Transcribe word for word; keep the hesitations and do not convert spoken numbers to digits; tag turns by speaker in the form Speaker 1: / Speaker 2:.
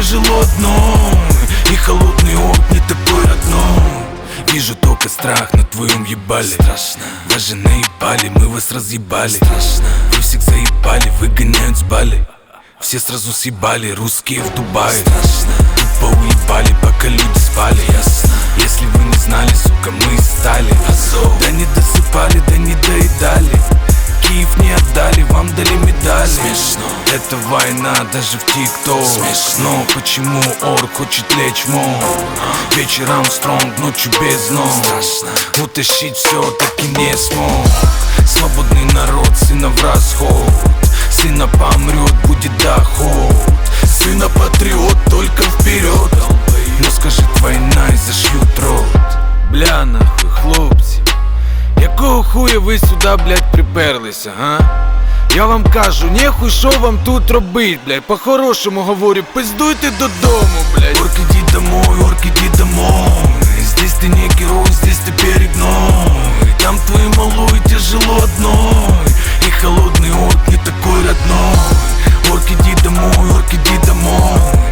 Speaker 1: тяжело одной, и холодный орк не такой родной. Вижу только страх на твоем ебале. Страшно. Вас же наебали, мы вас разъебали. Страшно. Вы всех заебали, выгоняют с бали. Все сразу съебали, русские в Дубае. Страшно. Тупо уебали, пока люди спали. Ясно. Если вы не знали, сука, мы и стали. Азов. Да не досыпали, да не доедали. Киев не отдали, вам дали медали. Смешно. Это война даже в ТикТок. Смешно. Почему орк хочет лечь мол? Вечером стронг, ночью без ног. Страшно. Утащить все таки не смог. Свободный народ, сына в расход. Сына помрет, будет доход. Сына патриот, только вперед. Но скажет война и зашьют рот.
Speaker 2: Бля нахуй, хлопці, якого хуя ви сюди, блядь, приперлися, га? Я вам кажу, нехуй що вам тут робить, блядь. По-хорошому говорю, пиздуйте додому, блядь.
Speaker 1: Орк, иди домой, орк, иди домой. Здесь ты не герой, здесь ты перегной. Там твоей малой тяжело одной, и холодный орк не такой родной. Орк, иди домой, орк, иди домой.